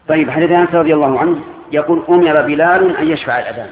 طيب، حديث أنس رضي الله عنه يقول أمر بلال أن يشفع الأذان.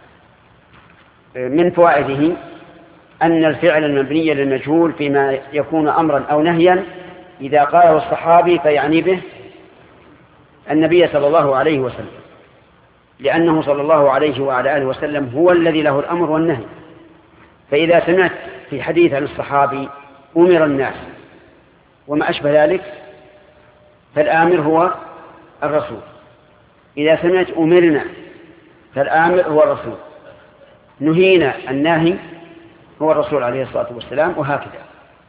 من فوائده أن الفعل المبني للمجهول فيما يكون أمرا أو نهيا إذا قاله الصحابي فيعني به النبي صلى الله عليه وسلم، لأنه صلى الله عليه وعلى آله وسلم هو الذي له الأمر والنهي. فإذا سمعت في حديث عن الصحابي أمر الناس وما أشبه ذلك فالآمر هو الرسول. إذا سمعت أمرنا فالآمر هو الرسول، نهينا الناهي هو الرسول عليه الصلاة والسلام، وهكذا.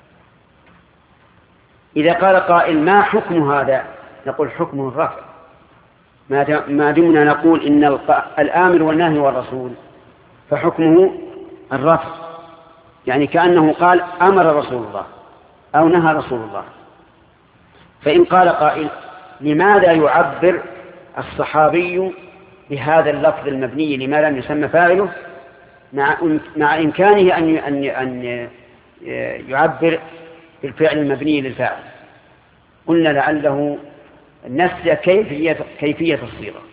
إذا قال قائل ما حكم هذا؟ نقول حكمه الرفع، ما دمنا نقول إن الآمر والناهي هو الرسول فحكمه الرفع، يعني كأنه قال أمر رسول الله أو نهى رسول الله. فإن قال قائل لماذا يعبر الصحابي بهذا اللفظ المبني لما لم يسمى فاعله مع إمكانه أن يعبر بالفعل المبني للفاعل؟ قلنا لعله نسي كيفية الصيغة،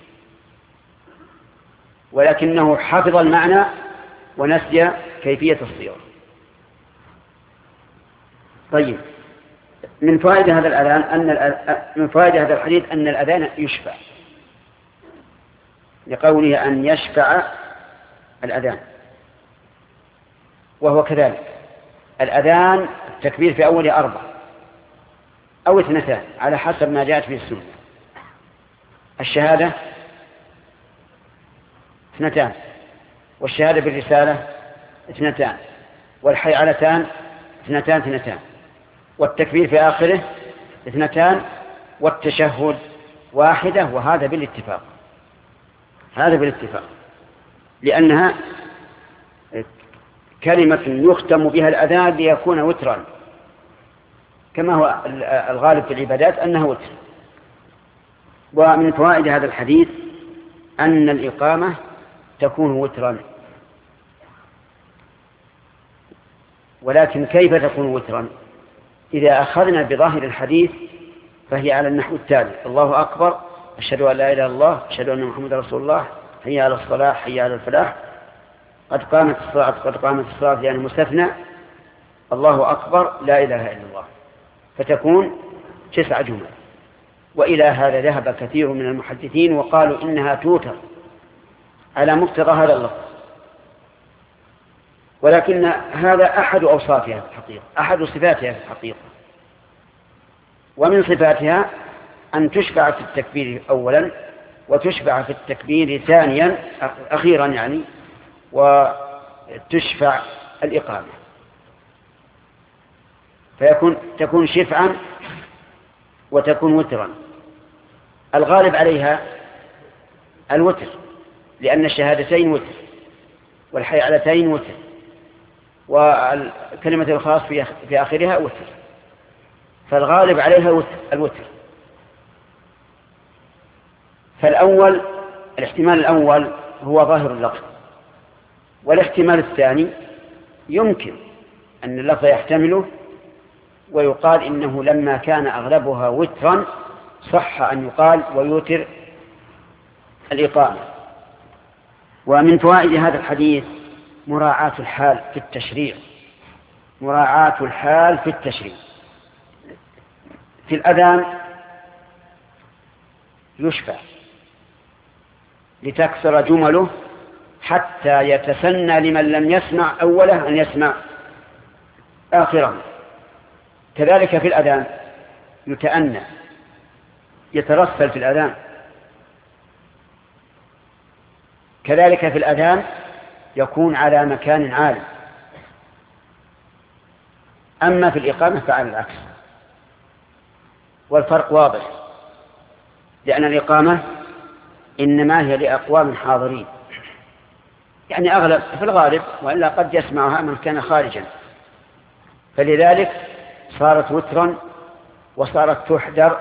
ولكنه حفظ المعنى ونسي كيفية الصيغة. طيب، من فائدة هذا الأذان من فائدة هذا الحديث أن الأذان يشفع، لقوله أن يشفع الأذان، وهو كذلك. الأذان التكبير في أول 4 أو 2 على حسب ما جاءت في السنة. الشهادة 2، والشهادة بالرسالة 2، والحيعلتان 2، والتكبير في آخره 2، والتشهد 1. وهذا بالاتفاق، هذا بالاتفاق، لأنها كلمة يختم بها الأذان ليكون وترا، كما هو الغالب في العبادات أنها وتر. ومن فوائد هذا الحديث أن الإقامة تكون وترا، ولكن كيف تكون وترا؟ إذا أخذنا بظاهر الحديث فهي على النحو التالي: الله أكبر، أشهد أن لا إله إلا الله، أشهد أن محمد رسول الله، حي على الصلاة، حي على الفلاح، قد قامت الصلاة، قد قامت الصلاة، يعني مستثنى، الله أكبر، لا إله إلا الله، فتكون 9 جمل. وإلى هذا ذهب كثير من المحدثين وقالوا إنها توتر على مقتضى هذا اللفظ، ولكن هذا أحد أوصافها في الحقيقة، أحد صفاتها في الحقيقة. ومن صفاتها أن تشفع في التكبير أولا، وتشفع في التكبير ثانيا أخيرا يعني، وتشفع الإقامة، تكون شفعا وتكون وترا. الغالب عليها الوتر، لأن الشهادتين وتر، والحيعلتين وتر، والكلمة الخاص في آخرها وتر، فالغالب عليها الوتر. فالأول، الاحتمال الأول هو ظاهر اللفظ، والاحتمال الثاني يمكن أن اللفظ يحتمله ويقال إنه لما كان أغلبها وترا صح أن يقال ويوتر الإقامة. ومن فوائد هذا الحديث مراعاة الحال في التشريع، مراعاة الحال في التشريع. في الأذان يشفع لتكثر جمله حتى يتسنى لمن لم يسمع أوله أن يسمع آخره. كذلك في الأذان يتأنى، يترسل في الأذان. كذلك في الأذان يكون على مكان عالي. أما في الإقامة فعلى العكس، والفرق واضح، لأن الإقامة إنما هي لأقوام حاضرين، يعني أغلب في الغالب، وإلا قد يسمعها من كان خارجا، فلذلك صارت وترا وصارت تحذر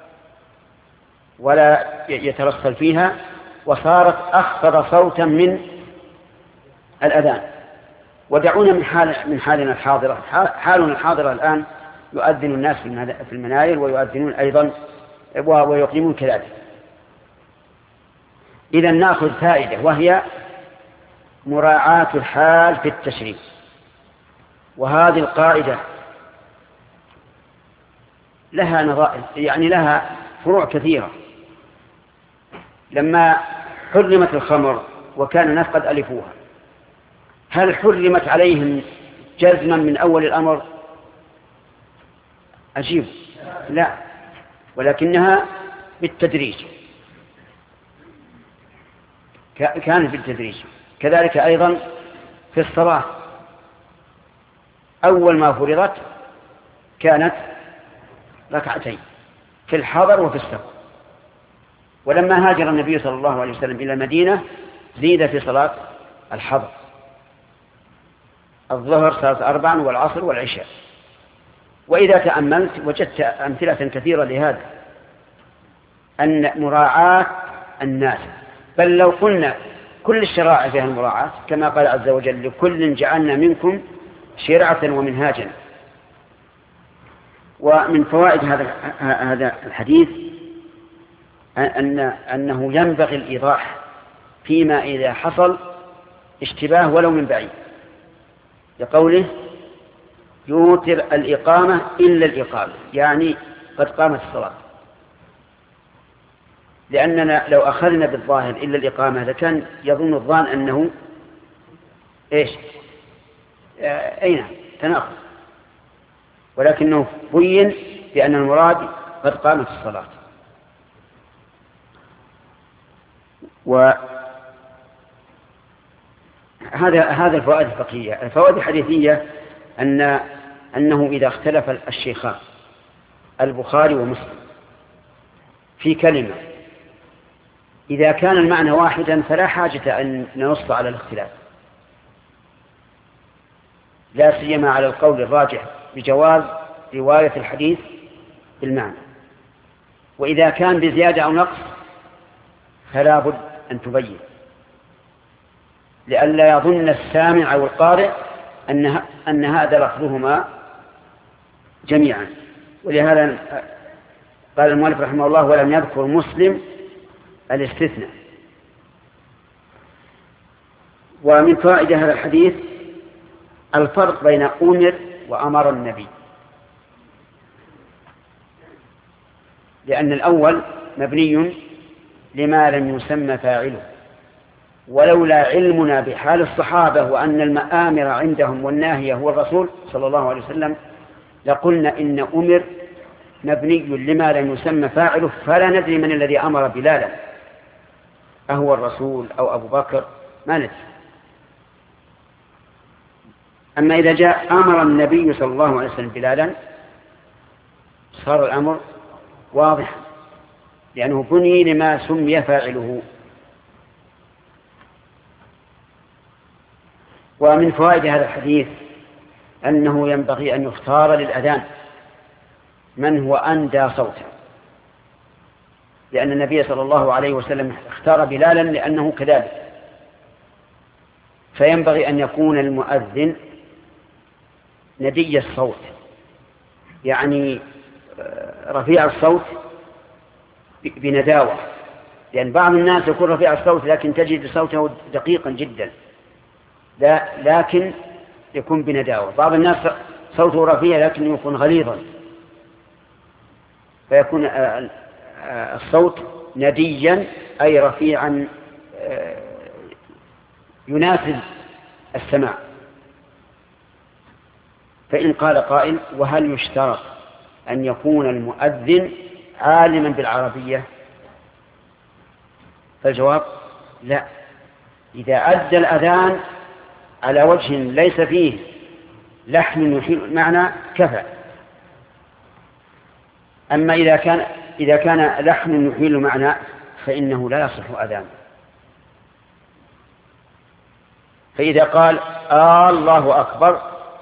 ولا يترسل فيها، وصارت أخفض صوتا من الأذان. ودعونا من حالنا الحاضرة. حالنا الحاضرة الآن يؤذن الناس في المناير، ويؤذنون أيضا ويقيمون كذلك، إذا نأخذ فائدة، وهي مراعاة الحال في التشريع. وهذه القاعدة لها نظائر، يعني لها فروع كثيرة. لما حرمت الخمر وكان الناس قد ألفوها، هل حرمت عليهم جزما من أول الأمر؟ أجيب لا، ولكنها بالتدريج، كانت بالتدريج. كذلك أيضا في الصلاة، أول ما فرضت كانت ركعتين في الحضر وفي السفر. ولما هاجر النبي صلى الله عليه وسلم إلى المدينة زيد في صلاة الحضر، الظهر صارت 4 والعصر والعشاء. وإذا تأملت وجدت أمثلة كثيرة لهذا، أن مراعاة الناس، بل لو قلنا كل الشرائع فيها المراعاة، كما قال عز وجل: لكل جعلنا منكم شرعة ومنهاجا. ومن فوائد هذا الحديث أنه ينبغي الإيضاح فيما إذا حصل اشتباه ولو من بعيد، لقوله: يوتر الإقامة إلا الإقامة، يعني قد قامت الصلاة. لأننا لو أخذنا بالظاهر إلا الإقامة لكان يظن الظان أنه إيش؟ أين تناقض، ولكنه بين بأن المراد قد قامت الصلاة. هذا الفوائد الفقهية. الفوائد الحديثية أنه إذا اختلف الشيخان البخاري ومسلم في كلمة، إذا كان المعنى واحدا فلا حاجة أن ننص على الاختلاف، لا سيما على القول الراجح بجواز رواية الحديث بالمعنى. وإذا كان بزيادة أو نقص فلا بد أن تبين، لئلا يظن السامع أو القارئ أن هذا لفظهما جميعا. ولهذا قال المؤلف رحمه الله: ولم يذكر مسلم الاستثناء. ومن فوائد هذا الحديث الفرق بين أمر وأمر النبي، لأن الأول مبني لما لم يسمى فاعله، ولولا علمنا بحال الصحابة وأن المآمر عندهم والناهية هو الرسول صلى الله عليه وسلم لقلنا إن أمر مبني لما لم يسمى فاعله، فلا ندري من الذي أمر بلالا، أهو الرسول أو أبو بكر، ما ندري. أما إذا جاء أمر النبي صلى الله عليه وسلم بلالا صار الأمر واضحا، لأنه بني لما سمي فاعله. ومن فوائد هذا الحديث أنه ينبغي أن يختار للأذان من هو أندى صوتا، لأن النبي صلى الله عليه وسلم اختار بلالا لأنه كذلك، فينبغي أن يكون المؤذن ندي الصوت، يعني رفيع الصوت بنداوة، لأن بعض الناس يكون رفيع الصوت لكن تجد صوته دقيقا جدا، لكن يكون بنداوة. بعض الناس صوته رفيع لكن يكون غليظا، فيكون الصوت نديا أي رفيعا يناسب السماع. فإن قال قائل: وهل يشترط أن يكون المؤذن عالما بالعربية؟ فالجواب: لا، إذا أدى الأذان على وجه ليس فيه لحن يحيل المعنى كفى. أما إذا كان لحن يحيل المعنى فإنه لا يصح أذان. فإذا قال الله أكبر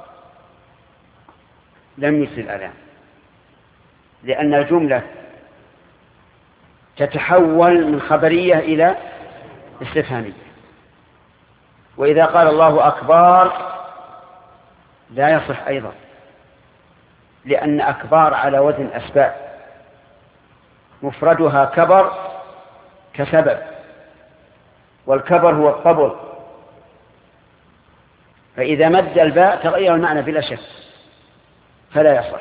لم يصل الأذان، لأن الجملة تتحول من خبرية إلى استفهامية. وإذا قال الله أكبر لا يصح أيضا، لأن أكبار على وزن أسباب، مفردها كبر كسبب، والكبر هو الطبل، فإذا مد الباء تغير المعنى بلا شك فلا يصح.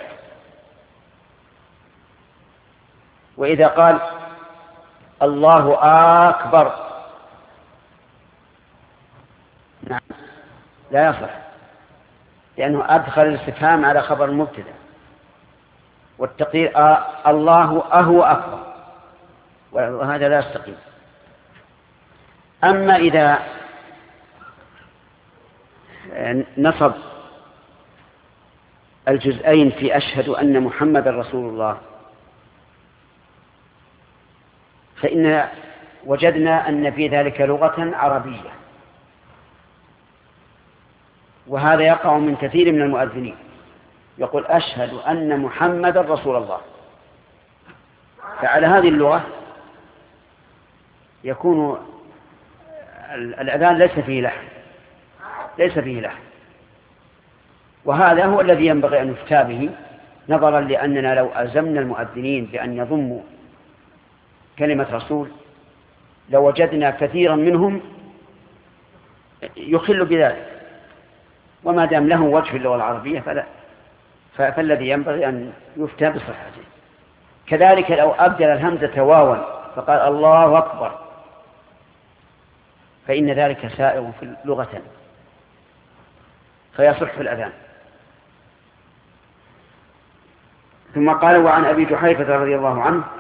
وإذا قال الله أكبر نعم لا يصح، لأنه أدخل الاستفهام على خبر المبتدأ، والتقدير الله أهو أكبر، وهذا لا يستقيم. أما إذا نصب الجزئين في أشهد أن محمد رسول الله، فإن وجدنا أن في ذلك لغة عربية، وهذا يقع من كثير من المؤذنين، يقول أشهد أن محمد رسول الله، فعلى هذه اللغة يكون الأذان ليس فيه لحن، وهذا هو الذي ينبغي أن يفتى به، نظرا لأننا لو ألزمنا المؤذنين بأن يضموا كلمة رسول لوجدنا كثيرا منهم يخل بذلك، وما دام له وجه في اللغة العربية فالذي ينبغي أن يفتى بصحته. كذلك لو أبدل الهمزة واوا فقال الله أكبر فإن ذلك سائغ في لغة فيصح في الأذان. ثم قال وعن أبي جحيفة رضي الله عنه